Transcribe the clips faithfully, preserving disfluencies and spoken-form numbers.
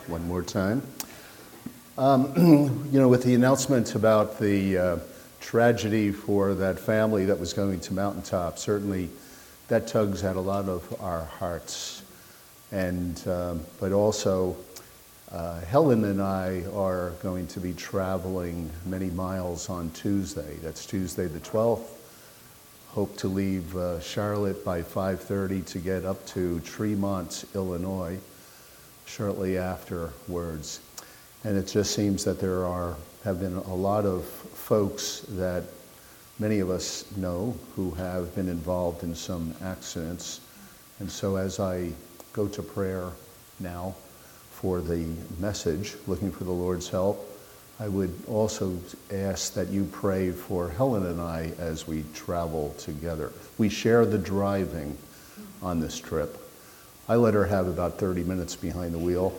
One more time. Um, you know, with the announcement about the uh, tragedy for that family that was going to Mountaintop, certainly that tugs at a lot of our hearts. And um, but also, uh, Helen and I are going to be traveling many miles on Tuesday. That's Tuesday the twelfth. Hope to leave uh, Charlotte by five thirty to get up to Tremont, Illinois, shortly afterwards. And it just seems that there are have been a lot of folks that many of us know who have been involved in some accidents. And so as I go to prayer now for the message, looking for the Lord's help, I would also ask that you pray for Helen and I as we travel together. We share the driving on this trip. I let her have about thirty minutes behind the wheel.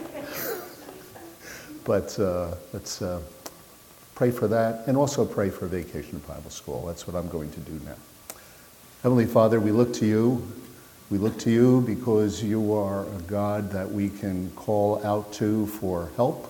But uh, let's uh, pray for that, and also pray for Vacation Bible School. That's what I'm going to do now. Heavenly Father, we look to you. We look to you because you are a God that we can call out to for help.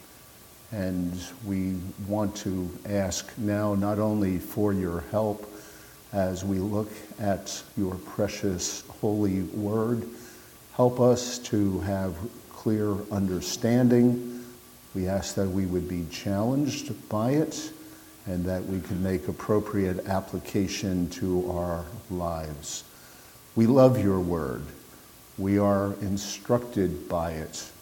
And we want to ask now not only for your help as we look at your precious holy word. Help us to have clear understanding. We ask that we would be challenged by it and that we can make appropriate application to our lives. We love your word. We are instructed by it.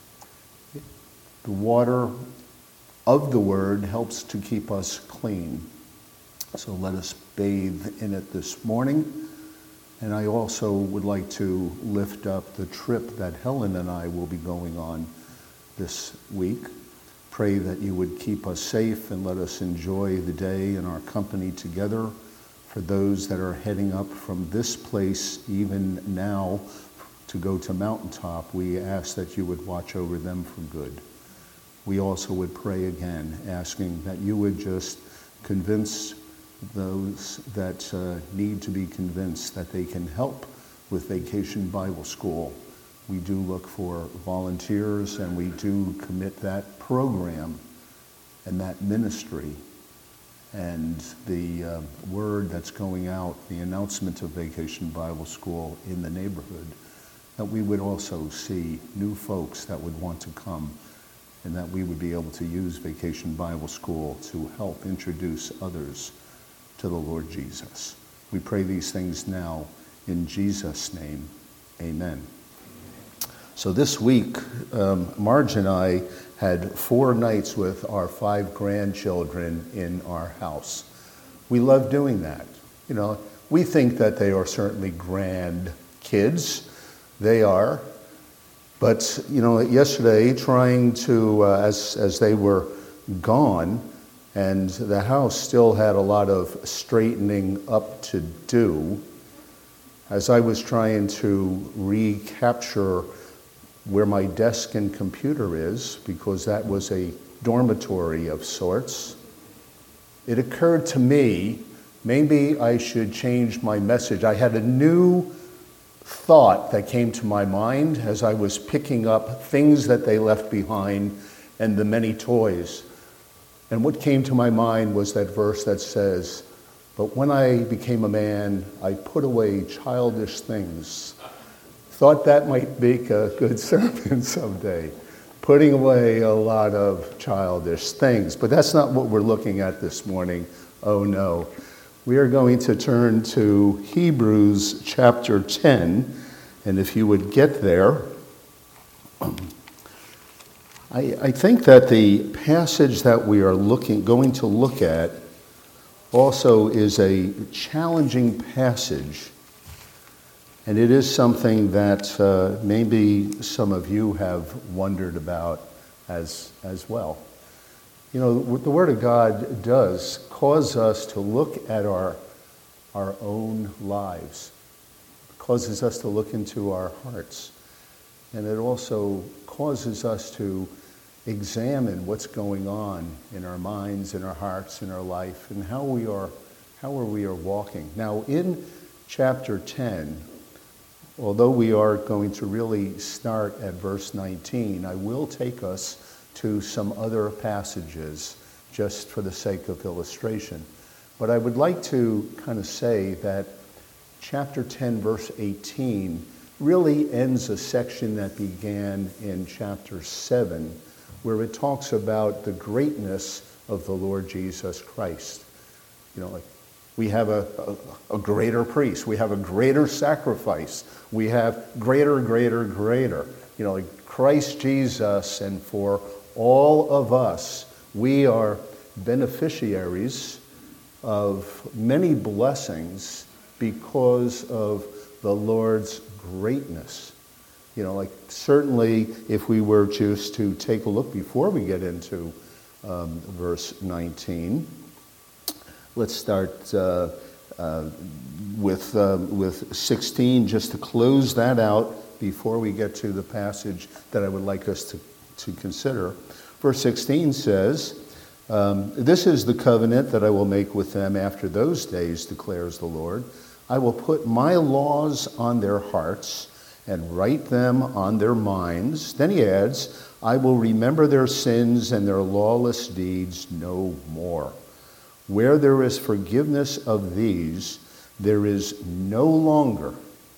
The water of the word helps to keep us clean. So let us bathe in it this morning. And I also would like to lift up the trip that Helen and I will be going on this week. Pray that you would keep us safe and let us enjoy the day in our company together. For those that are heading up from this place, even now, to go to Mountaintop, we ask that you would watch over them for good. We also would pray again, asking that you would just convince those that uh, need to be convinced that they can help with Vacation Bible School. We do look for volunteers, and we do commit that program and that ministry and the uh, word that's going out, the announcement of Vacation Bible School in the neighborhood, that we would also see new folks that would want to come, and that we would be able to use Vacation Bible School to help introduce others to the Lord Jesus. We pray these things now in Jesus' name. Amen. So this week, um, Marge and I had four nights with our five grandchildren in our house. We love doing that. You know, we think that they are certainly grand kids. They are. But, you know, yesterday, trying to, uh, as, as they were gone, and the house still had a lot of straightening up to do, as I was trying to recapture where my desk and computer is, because that was a dormitory of sorts, it occurred to me, maybe I should change my message. I had a new thought that came to my mind as I was picking up things that they left behind and the many toys. And what came to my mind was that verse that says, "But when I became a man, I put away childish things." Thought that might make a good sermon someday, putting away a lot of childish things. But that's not what we're looking at this morning. Oh no. We are going to turn to Hebrews chapter ten, and if you would get there, I, I think that the passage that we are looking, going to look at also is a challenging passage, and it is something that uh, maybe some of you have wondered about as, as well. You know, the Word of God does cause us to look at our, our own lives. It causes us to look into our hearts. And it also causes us to examine what's going on in our minds, in our hearts, in our life, and how we are, how are we are walking. Now, in chapter ten, although we are going to really start at verse nineteen, I will take us to some other passages just for the sake of illustration. But I would like to kind of say that chapter ten, verse eighteen, really ends a section that began in chapter seven, where it talks about the greatness of the Lord Jesus Christ. You know, like we have a, a, a greater priest, we have a greater sacrifice, we have greater, greater, greater. You know, like Christ Jesus, and for all of us, we are beneficiaries of many blessings because of the Lord's greatness. You know, like certainly if we were just to take a look before we get into um, verse nineteen, let's start uh, uh, with, uh, with sixteen, just to close that out before we get to the passage that I would like us to, to consider. Verse sixteen says, um, "This is the covenant that I will make with them after those days, declares the Lord. I will put my laws on their hearts and write them on their minds." Then he adds, "I will remember their sins and their lawless deeds no more. Where there is forgiveness of these, there is no longer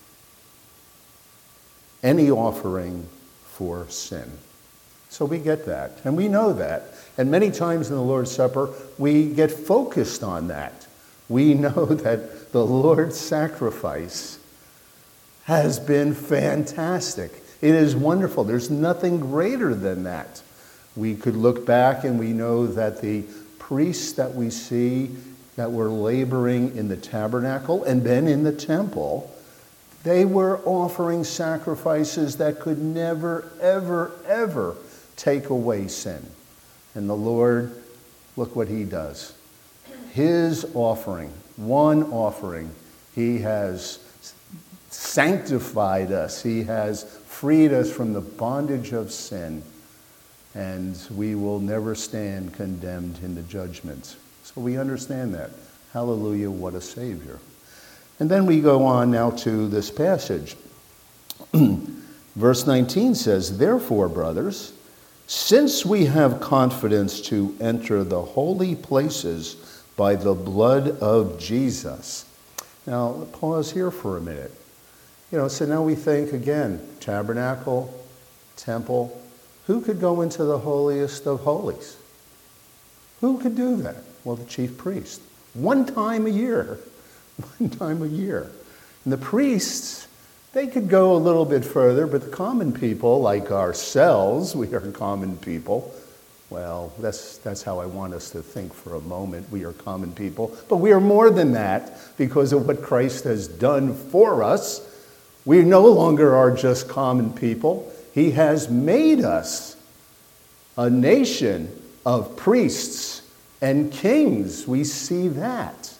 any offering for sin." So we get that, and we know that. And many times in the Lord's Supper, we get focused on that. We know that the Lord's sacrifice has been fantastic. It is wonderful. There's nothing greater than that. We could look back and we know that the priests that we see that were laboring in the tabernacle and then in the temple, they were offering sacrifices that could never, ever, ever take away sin. And the Lord, look what he does. His offering, one offering, he has sanctified us. He has freed us from the bondage of sin. And we will never stand condemned in the judgment. So we understand that. Hallelujah, what a Savior. And then we go on now to this passage. Verse nineteen says, "Therefore, brothers, since we have confidence to enter the holy places by the blood of Jesus." Now, pause here for a minute. You know, so now we think again, tabernacle, temple. Who could go into the holiest of holies? Who could do that? Well, the chief priest. One time a year. One time a year. And the priests, they could go a little bit further, but the common people, like ourselves, we are common people. Well, that's, that's how I want us to think for a moment. We are common people. But we are more than that because of what Christ has done for us. We no longer are just common people. He has made us a nation of priests and kings. We see that.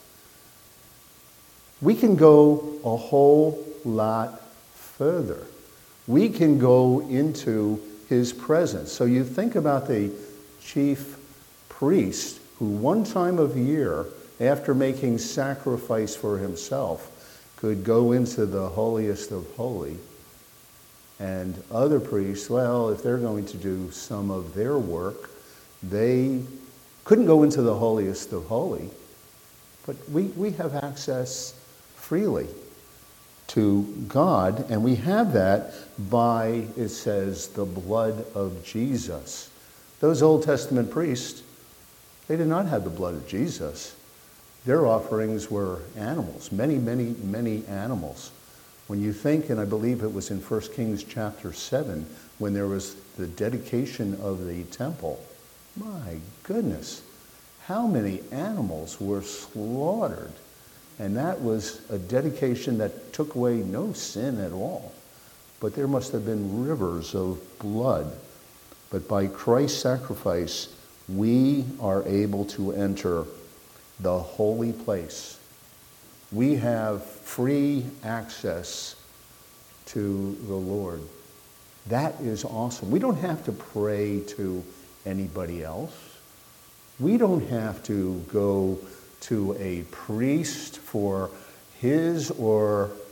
We can go a whole lot further. We can go into his presence. So you think about the chief priest who one time of year, after making sacrifice for himself, could go into the holiest of holy. And other priests, well, if they're going to do some of their work, they couldn't go into the holiest of holy. But we, we have access freely to God, and we have that by, it says, the blood of Jesus. Those Old Testament priests, they did not have the blood of Jesus. Their offerings were animals, many, many, many animals. When you think, and I believe it was in First Kings chapter seven, when there was the dedication of the temple, my goodness, how many animals were slaughtered. And that was a dedication that took away no sin at all. But there must have been rivers of blood. But by Christ's sacrifice, we are able to enter the holy place. We have free access to the Lord. That is awesome. We don't have to pray to anybody else. We don't have to go to a priest for his or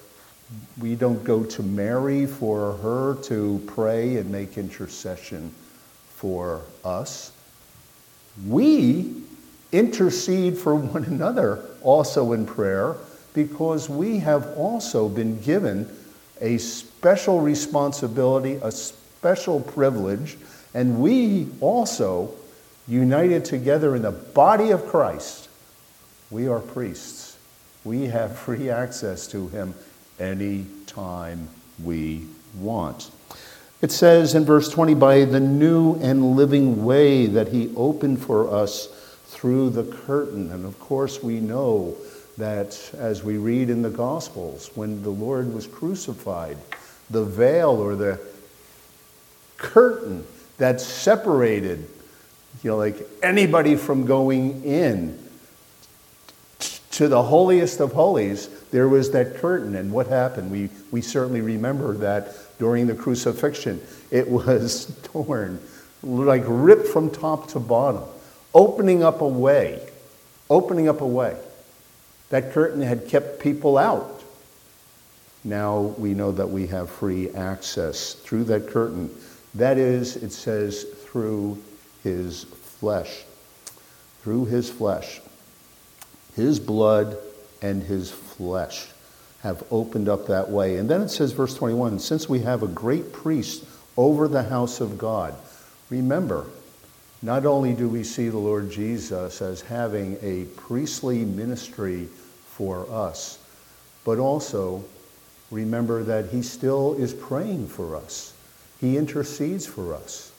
We don't go to Mary for her to pray and make intercession for us. We intercede for one another also in prayer because we have also been given a special responsibility, a special privilege, and we also, united together in the body of Christ, we are priests. We have free access to him any time we want. It says in verse twenty, by the new and living way that he opened for us through the curtain. And of course we know that as we read in the Gospels, when the Lord was crucified, the veil or the curtain that separated, you know, like anybody from going in to the holiest of holies, there was that curtain. And what happened? We, we certainly remember that during the crucifixion. It was torn, like ripped from top to bottom, opening up a way, opening up a way. That curtain had kept people out. Now we know that we have free access through that curtain. That is, it says, through his flesh. Through his flesh. His blood and his flesh have opened up that way. And then it says, verse twenty-one, since we have a great priest over the house of God. Remember, not only do we see the Lord Jesus as having a priestly ministry for us, but also remember that he still is praying for us. He intercedes for us.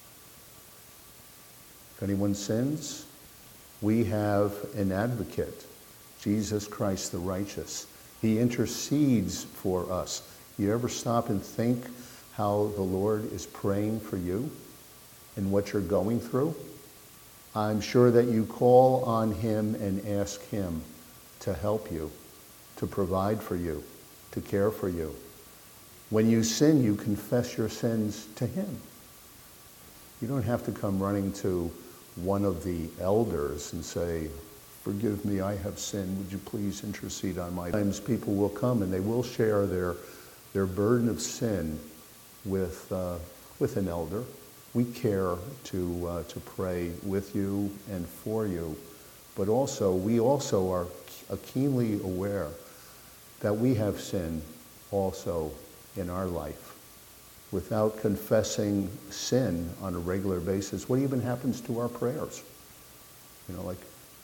If anyone sins, we have an advocate, Jesus Christ the righteous. He intercedes for us. You ever stop and think how the Lord is praying for you and what you're going through? I'm sure that you call on him and ask him to help you, to provide for you, to care for you. When you sin, you confess your sins to him. You don't have to come running to one of the elders and say, forgive me, I have sinned. Would you please intercede on my... Sometimes people will come and they will share their, their burden of sin with, uh, with an elder. We care to, uh, to pray with you and for you, but also, we also are keenly aware that we have sin also in our life. Without confessing sin on a regular basis, what even happens to our prayers? You know, like,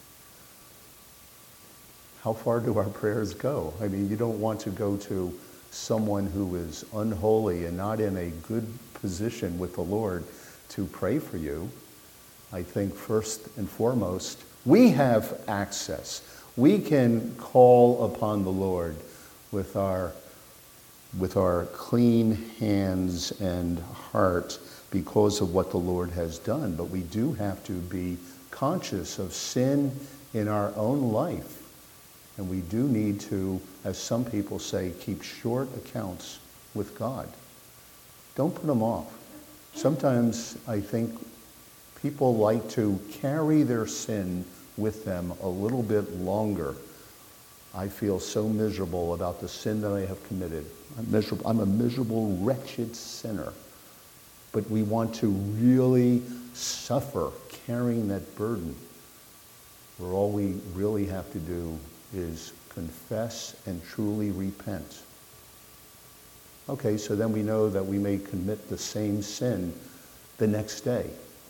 how far do our prayers go? I mean, you don't want to go to someone who is unholy and not in a good position with the Lord to pray for you. I think first and foremost, we have access. We can call upon the Lord with our, with our clean hands and heart because of what the Lord has done. But we do have to be conscious of sin in our own life. And we do need to, as some people say, keep short accounts with God. Don't put them off. Sometimes I think people like to carry their sin with them a little bit longer. I feel so miserable about the sin that I have committed. I'm miserable. I'm a miserable, wretched sinner. But we want to really suffer carrying that burden, where all we really have to do is confess and truly repent. Okay, so then we know that we may commit the same sin the next day.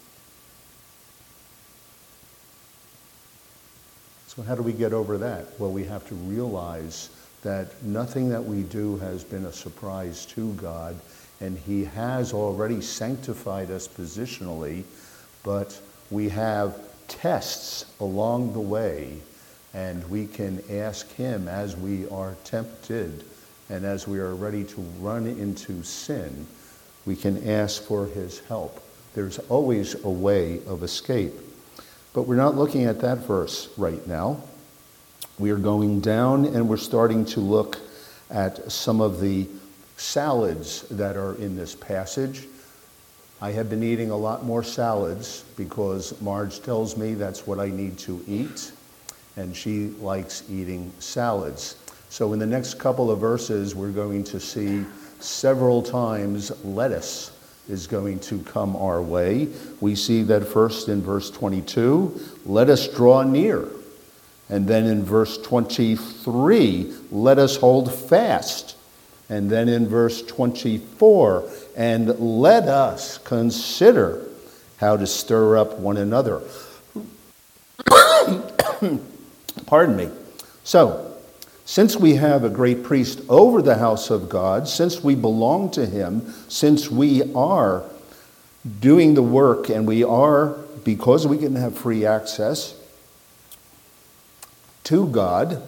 So how do we get over that? Well, we have to realize that nothing that we do has been a surprise to God, and he has already sanctified us positionally, but we have tests along the way, and we can ask him as we are tempted and as we are ready to run into sin, we can ask for his help. There's always a way of escape. But we're not looking at that verse right now. We are going down and we're starting to look at some of the salads that are in this passage. I have been eating a lot more salads because Marge tells me that's what I need to eat, and she likes eating salads. So in the next couple of verses, we're going to see several times lettuce is going to come our way. We see that first in verse twenty-two, let us draw near. And then in verse twenty-three, let us hold fast. And then in verse twenty-four, and let us consider how to stir up one another. Pardon me. So, since we have a great priest over the house of God, since we belong to him, since we are doing the work and we are, because we can have free access to God,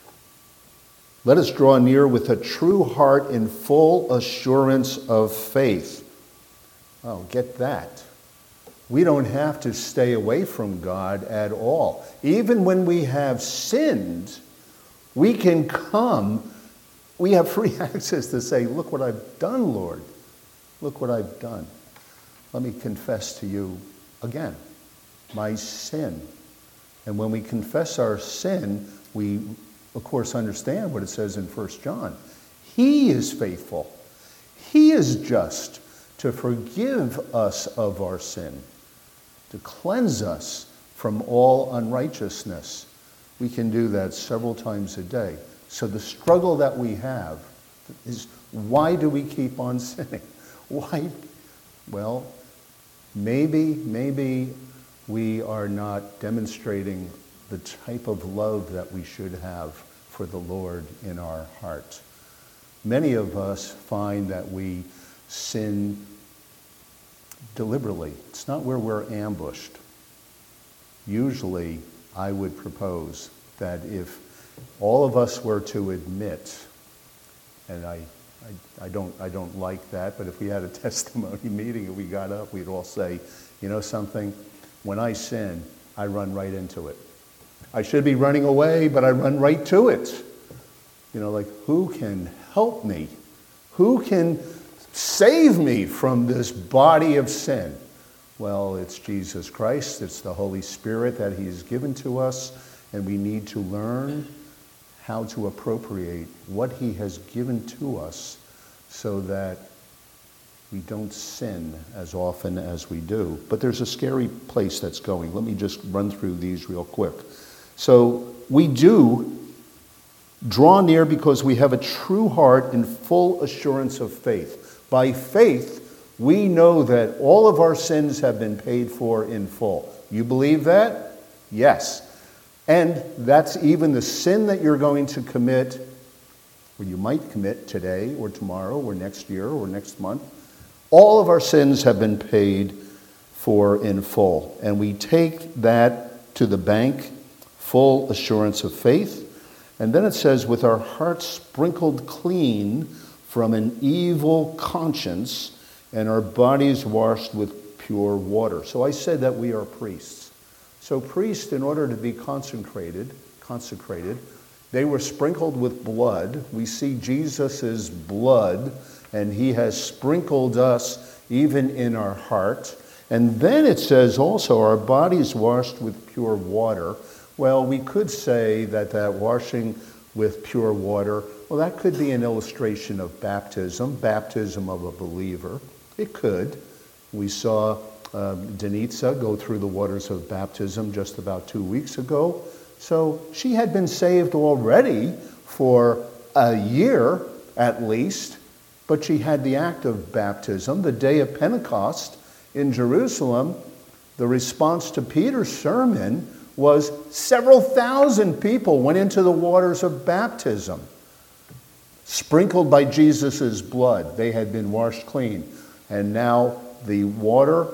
let us draw near with a true heart in full assurance of faith. Oh, get that. We don't have to stay away from God at all. Even when we have sinned, we can come, we have free access to say, look what I've done, Lord. Look what I've done. Let me confess to you again, my sin. And when we confess our sin, we, of course, understand what it says in First John. He is faithful. He is just to forgive us of our sin, to cleanse us from all unrighteousness. We can do that several times a day. So the struggle that we have is, why do we keep on sinning? Why? Well, maybe, maybe we are not demonstrating the type of love that we should have for the Lord in our heart. Many of us find that we sin deliberately. It's not where we're ambushed. Usually, I would propose that if all of us were to admit, and I, I, I don't, I don't like that, but if we had a testimony meeting and we got up, we'd all say, you know something? When I sin, I run right into it. I should be running away, but I run right to it. You know, like, who can help me? Who can save me from this body of sin? Well, it's Jesus Christ. It's the Holy Spirit that he's given to us, and we need to learn how to appropriate what he has given to us so that we don't sin as often as we do. But there's a scary place that's going. Let me just run through these real quick. So we do draw near because we have a true heart in full assurance of faith. By faith, we know that all of our sins have been paid for in full. You believe that? Yes. And that's even the sin that you're going to commit, or you might commit today or tomorrow or next year or next month. All of our sins have been paid for in full. And we take that to the bank, full assurance of faith. And then it says, with our hearts sprinkled clean from an evil conscience and our bodies washed with pure water. So I said that we are priests. So priests, in order to be consecrated, consecrated, they were sprinkled with blood. We see Jesus' blood, and he has sprinkled us even in our heart. And then it says also our bodies washed with pure water. Well, we could say that that washing with pure water, well, that could be an illustration of baptism, baptism of a believer. It could. We saw um, Denitsa go through the waters of baptism just about two weeks ago. So she had been saved already for a year at least, but she had the act of baptism. The day of Pentecost in Jerusalem, the response to Peter's sermon was several thousand people went into the waters of baptism, sprinkled by Jesus' blood. They had been washed clean. And now the water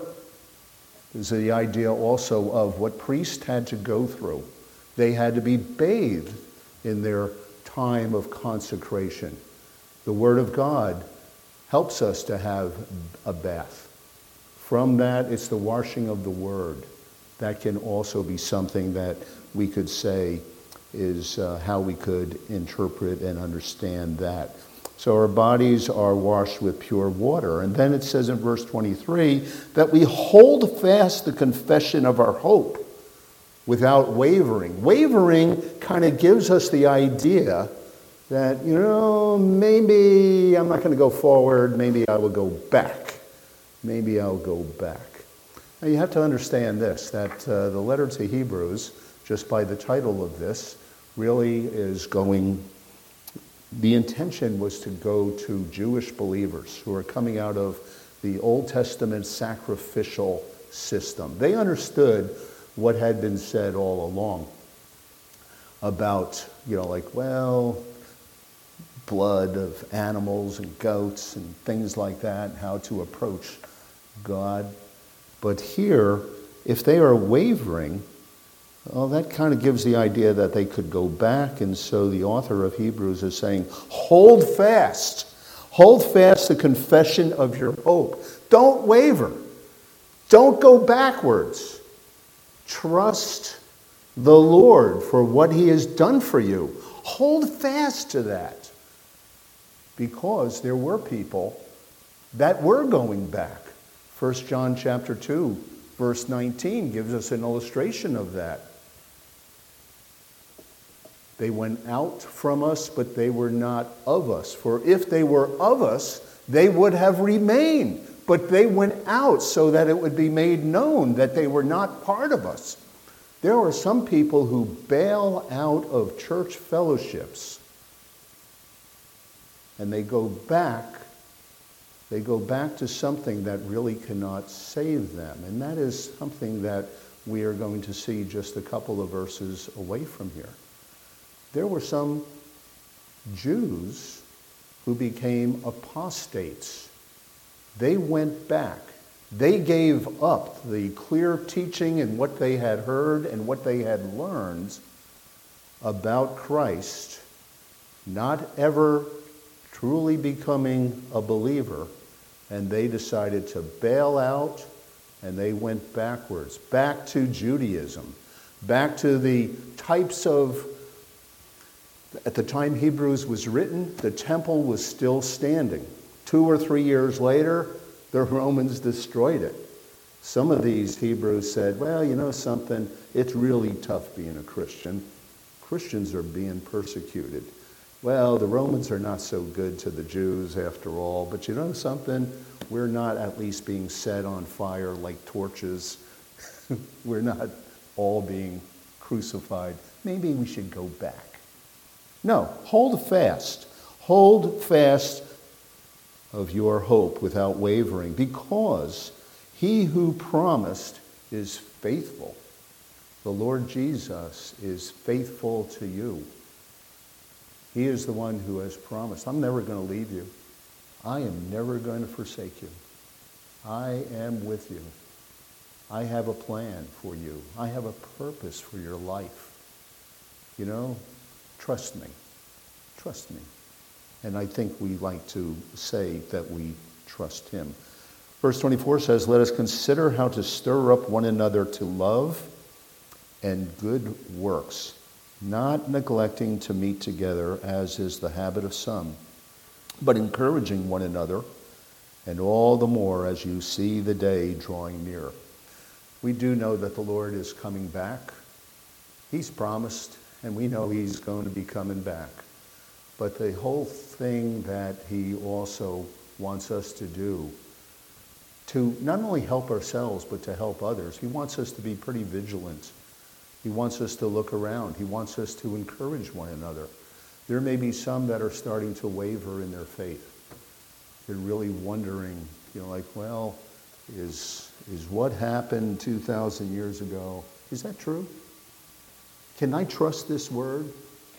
is the idea also of what priests had to go through. They had to be bathed in their time of consecration. The Word of God helps us to have a bath. From that, it's the washing of the Word. That can also be something that we could say is uh, how we could interpret and understand that. So our bodies are washed with pure water. And then it says in verse twenty-three that we hold fast the confession of our hope without wavering. Wavering kind of gives us the idea that, you know, maybe I'm not going to go forward, maybe I will go back. Maybe I'll go back. Now you have to understand this, that uh, the letter to Hebrews, just by the title of this, really is going, the intention was to go to Jewish believers who are coming out of the Old Testament sacrificial system. They understood what had been said all along about, you know, like, well, blood of animals and goats and things like that, how to approach God. But here, if they are wavering, well, that kind of gives the idea that they could go back. And so the author of Hebrews is saying, hold fast. Hold fast the confession of your hope. Don't waver. Don't go backwards. Trust the Lord for what he has done for you. Hold fast to that. Because there were people that were going back. First John chapter two, verse nineteen gives us an illustration of that. They went out from us, but they were not of us. For if they were of us, they would have remained. But they went out so that it would be made known that they were not part of us. There are some people who bail out of church fellowships and they go back, they go back to something that really cannot save them. And that is something that we are going to see just a couple of verses away from here. There were some Jews who became apostates. They went back. They gave up the clear teaching and what they had heard and what they had learned about Christ, not ever truly becoming a believer, and they decided to bail out, and they went backwards, back to Judaism, back to the types of, at the time Hebrews was written, the temple was still standing. Two or three years later, the Romans destroyed it. Some of these Hebrews said, well, you know something, it's really tough being a Christian. Christians are being persecuted. Well, the Romans are not so good to the Jews after all, but you know something? We're not at least being set on fire like torches. We're not all being crucified. Maybe we should go back. No, hold fast. Hold fast of your hope without wavering, because he who promised is faithful. The Lord Jesus is faithful to you. He is the one who has promised, I'm never going to leave you. I am never going to forsake you. I am with you. I have a plan for you. I have a purpose for your life. You know, trust me. Trust me. And I think we like to say that we trust him. Verse twenty-four says, let us consider how to stir up one another to love and good works, not neglecting to meet together, as is the habit of some, but encouraging one another, and all the more as you see the day drawing near. We do know that the Lord is coming back. He's promised, and we know he's going to be coming back. But the whole thing that he also wants us to do, to not only help ourselves, but to help others, he wants us to be pretty vigilant. He wants us to look around. He wants us to encourage one another. There may be some that are starting to waver in their faith. They're really wondering, you know, like, well, is, is what happened two thousand years ago, is that true? Can I trust this word?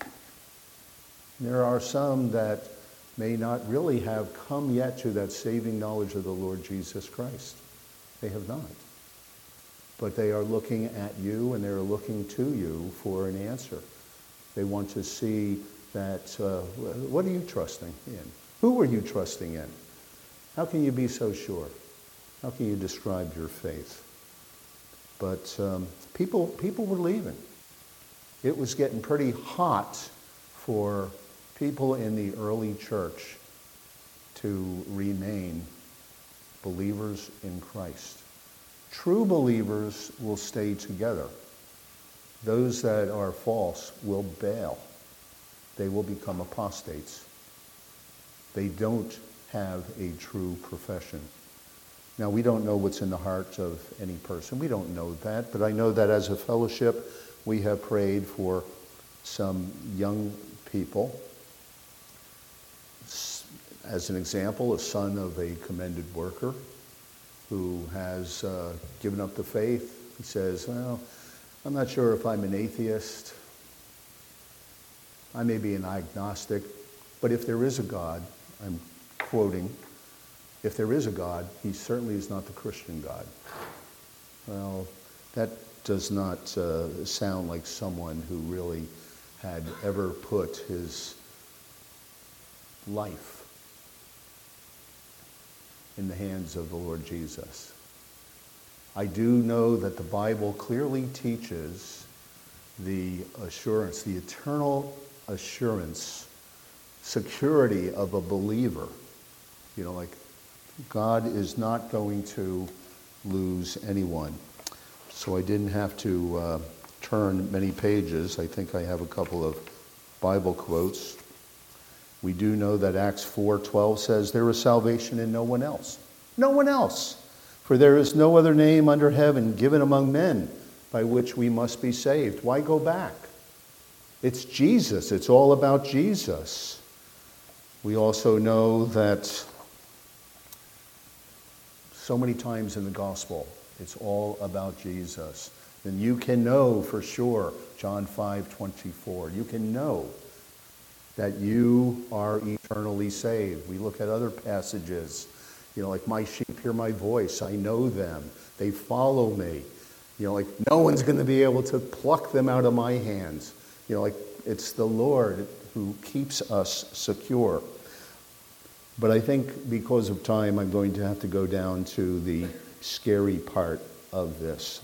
There are some that may not really have come yet to that saving knowledge of the Lord Jesus Christ. They have not. But they are looking at you and they're looking to you for an answer. They want to see that, uh, what are you trusting in? Who are you trusting in? How can you be so sure? How can you describe your faith? But um, people, people were leaving. It was getting pretty hot for people in the early church to remain believers in Christ. True believers will stay together. Those that are false will bail. they will become apostates. They don't have a true profession. Now, we don't know what's in the heart of any person. We don't know that, but I know that as a fellowship, we have prayed for some young people. As an example, a son of a commended worker who has uh, given up the faith. He says, well, I'm not sure if I'm an atheist. I may be an agnostic, but if there is a God, I'm quoting, if there is a God, he certainly is not the Christian God. Well, that does not uh, sound like someone who really had ever put his life in the hands of the Lord Jesus. I do know that the Bible clearly teaches the assurance, the eternal assurance, security of a believer. You know, like God is not going to lose anyone. So I didn't have to uh, turn many pages. I think I have a couple of Bible quotes. We do know that Acts four twelve says, there is salvation in no one else. No one else. For there is no other name under heaven given among men by which we must be saved. Why go back? It's Jesus. It's all about Jesus. We also know that so many times in the gospel, it's all about Jesus. And you can know for sure, John five twenty-four, you can know that you are eternally saved. We look at other passages, you know, like my sheep hear my voice. I know them. They follow me. You know, like no one's going to be able to pluck them out of my hands. You know, like it's the Lord who keeps us secure. But I think because of time, I'm going to have to go down to the scary part of this.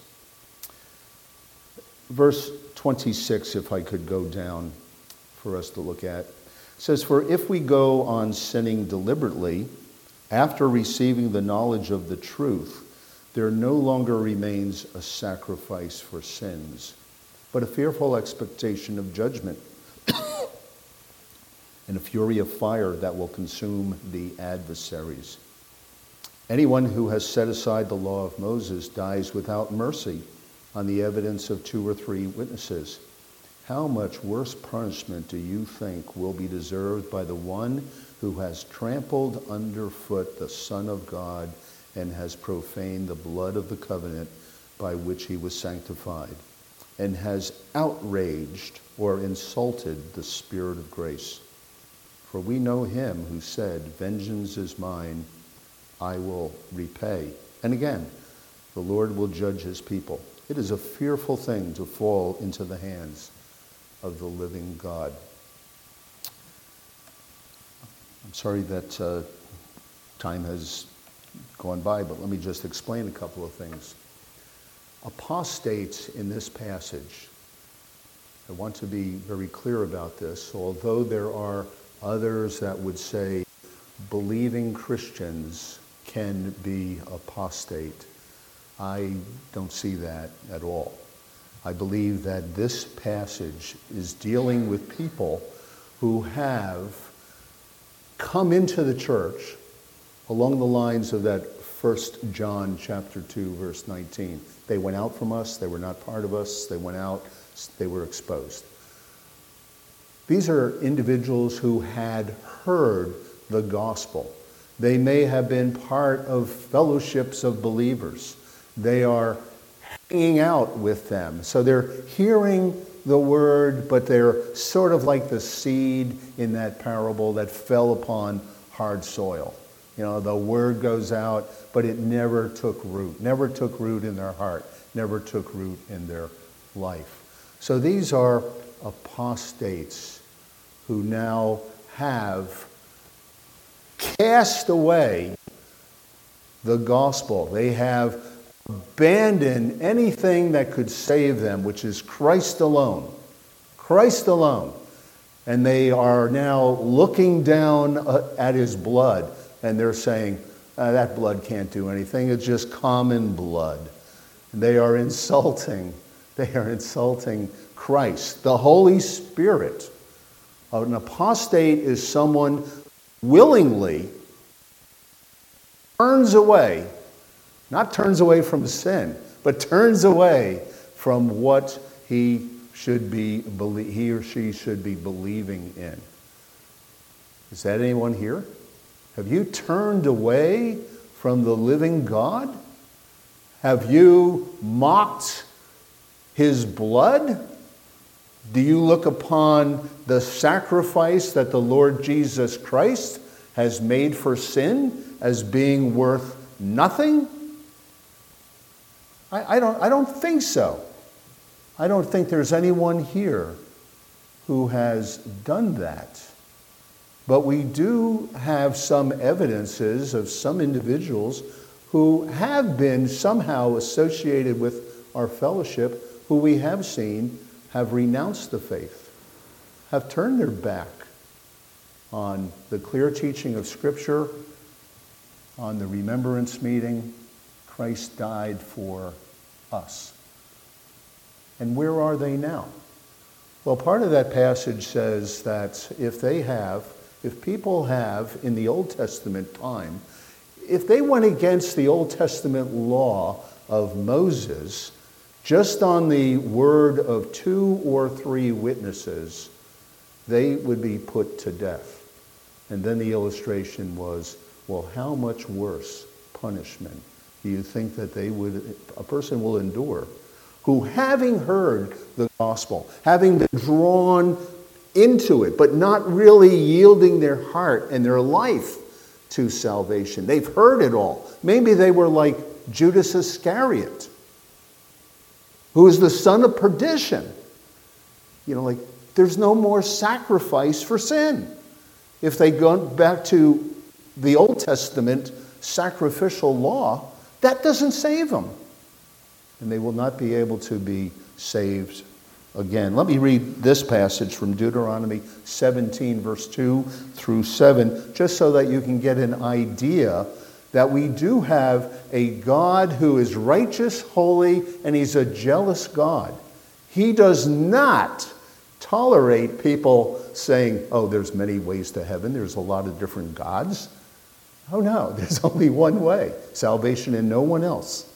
Verse twenty-six, if I could go down for us to look at, says, for if we go on sinning deliberately, after receiving the knowledge of the truth, there no longer remains a sacrifice for sins, but a fearful expectation of judgment and a fury of fire that will consume the adversaries. Anyone who has set aside the law of Moses dies without mercy on the evidence of two or three witnesses. How much worse punishment do you think will be deserved by the one who has trampled underfoot the Son of God and has profaned the blood of the covenant by which he was sanctified, and has outraged or insulted the Spirit of grace? For we know him who said, vengeance is mine, I will repay. And again, the Lord will judge his people. It is a fearful thing to fall into the hands of the living God. I'm sorry that uh, time has gone by, but let me just explain a couple of things. Apostates in this passage, I want to be very clear about this, although there are others that would say believing Christians can be apostate. I don't see that at all. I believe that this passage is dealing with people who have come into the church along the lines of that First John chapter two, verse nineteen. They went out from us, they were not part of us, they went out, they were exposed. These are individuals who had heard the gospel. They may have been part of fellowships of believers. They are hanging out with them. So they're hearing the word, but they're sort of like the seed in that parable that fell upon hard soil. You know, the word goes out, but it never took root, never took root in their heart, never took root in their life. So these are apostates who now have cast away the gospel. They have abandoned anything that could save them, which is Christ alone. Christ alone. And they are now looking down at his blood, and they're saying, uh, that blood can't do anything. It's just common blood. And they are insulting. They are insulting Christ, the Holy Spirit, An apostate is someone willingly turns away, not turns away from sin, but turns away from what he should be, he or she should be believing in. Is that anyone here? Have you turned away from the living God? Have you mocked his blood? Do you look upon the sacrifice that the Lord Jesus Christ has made for sin as being worth nothing? I, I don't, I don't think so. I don't think there's anyone here who has done that. But we do have some evidences of some individuals who have been somehow associated with our fellowship, who we have seen have renounced the faith, have turned their back on the clear teaching of Scripture, on the remembrance meeting. Christ died for us. And where are they now? Well, part of that passage says that if they have, if people have in the Old Testament time, if they went against the Old Testament law of Moses, just on the word of two or three witnesses, they would be put to death. And then the illustration was, well, how much worse punishment do you think that they would, a person will endure, who, having heard the gospel, having been drawn into it, but not really yielding their heart and their life to salvation. They've heard it all. Maybe they were like Judas Iscariot, who is the son of perdition. You know, like, there's no more sacrifice for sin. If they go back to the Old Testament sacrificial law, that doesn't save them. And they will not be able to be saved again. Let me read this passage from Deuteronomy seventeen, verse two through seven, just so that you can get an idea that we do have a God who is righteous, holy, and he's a jealous God. He does not tolerate people saying, oh, there's many ways to heaven, there's a lot of different gods. Oh no, there's only one way, salvation and no one else.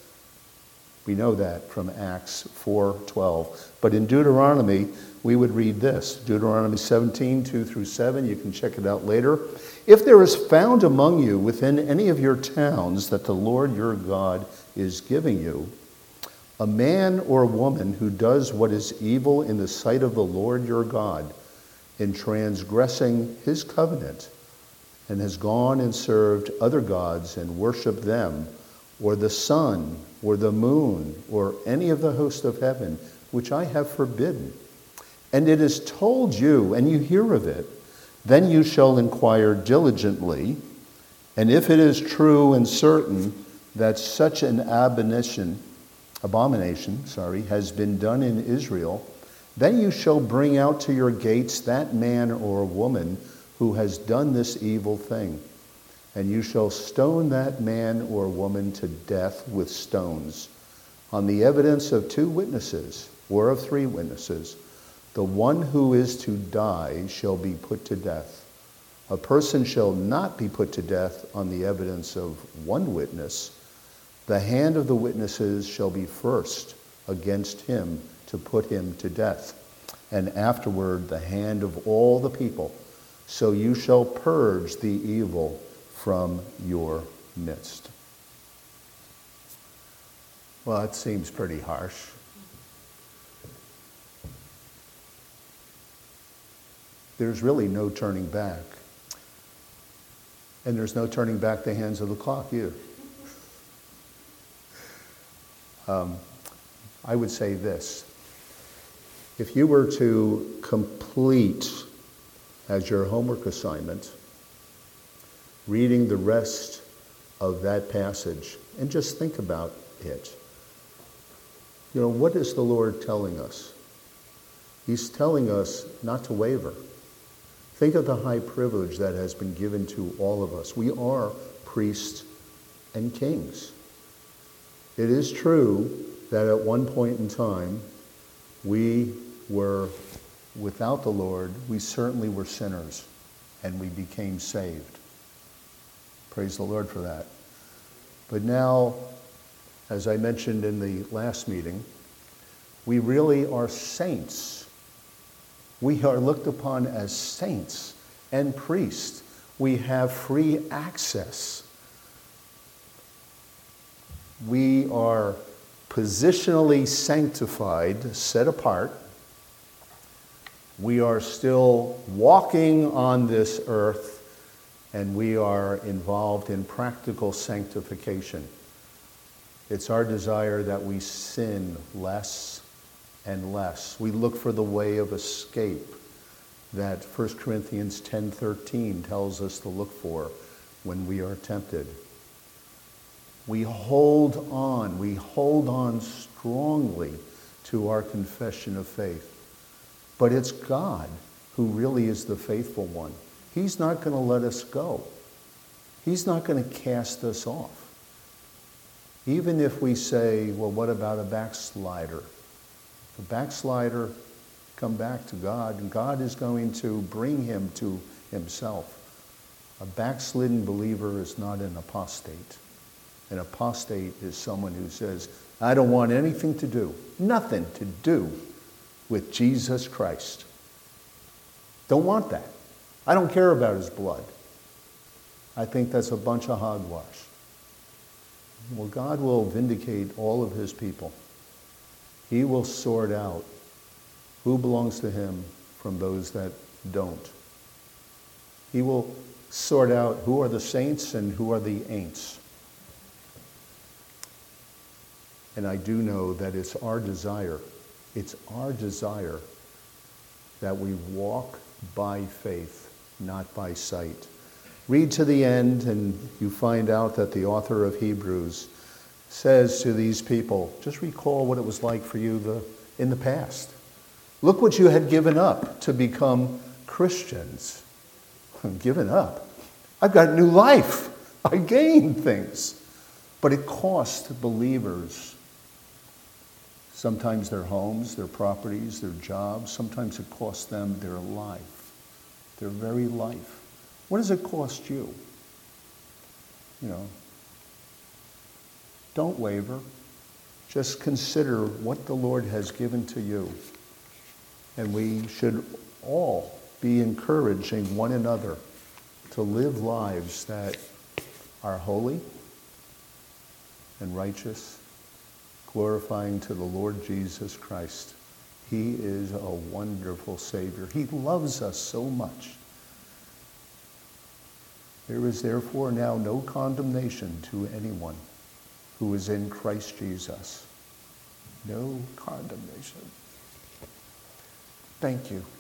We know that from Acts four twelve. But in Deuteronomy, we would read this. Deuteronomy seventeen, two through seven. You can check it out later. If there is found among you within any of your towns that the Lord your God is giving you, a man or a woman who does what is evil in the sight of the Lord your God, in transgressing his covenant, and has gone and served other gods and worshiped them, or the sun, or the moon, or any of the host of heaven, which I have forbidden, and it is told you, and you hear of it, then you shall inquire diligently, and if it is true and certain that such an abomination, abomination, sorry, has been done in Israel, then you shall bring out to your gates that man or woman who has done this evil thing. And you shall stone that man or woman to death with stones, on the evidence of two witnesses, or of three witnesses. The one who is to die shall be put to death. A person shall not be put to death on the evidence of one witness. The hand of the witnesses shall be first against him to put him to death, and afterward the hand of all the people. So you shall purge the evil from your midst. Well, it seems pretty harsh. There's really no turning back. And there's no turning back the hands of the clock either. Um, I would say this. If you were to complete as your homework assignment reading the rest of that passage and just think about it. You know, what is the Lord telling us? He's telling us not to waver. Think of the high privilege that has been given to all of us. We are priests and kings. It is true that at one point in time, we were without the Lord, we certainly were sinners, and we became saved. Praise the Lord for that. But now, as I mentioned in the last meeting, we really are saints. We are looked upon as saints and priests. We have free access. We are positionally sanctified, set apart. We are still walking on this earth, and we are involved in practical sanctification. It's our desire that we sin less and less. We look for the way of escape that First Corinthians ten thirteen tells us to look for when we are tempted. We hold on, we hold on strongly to our confession of faith. But it's God who really is the faithful one. He's not going to let us go. He's not going to cast us off. Even if we say, well, what about a backslider? The backslider, come back to God, and God is going to bring him to himself. A backslidden believer is not an apostate. An apostate is someone who says, I don't want anything to do, nothing to do with Jesus Christ. Don't want that. I don't care about his blood. I think that's a bunch of hogwash. Well, God will vindicate all of his people. He will sort out who belongs to him from those that don't. He will sort out who are the saints and who are the ain'ts. And I do know that it's our desire, it's our desire that we walk by faith, not by sight. Read to the end and you find out that the author of Hebrews says to these people, just recall what it was like for you the, in the past. Look what you had given up to become Christians. Given up? I've got new life. I gained things. But it cost believers sometimes their homes, their properties, their jobs. Sometimes it cost them their life, their very life. What does it cost you? You know, don't waver. Just consider what the Lord has given to you. And we should all be encouraging one another to live lives that are holy and righteous, glorifying to the Lord Jesus Christ. He is a wonderful Savior. He loves us so much. There is therefore now no condemnation to anyone who is in Christ Jesus. No condemnation. Thank you.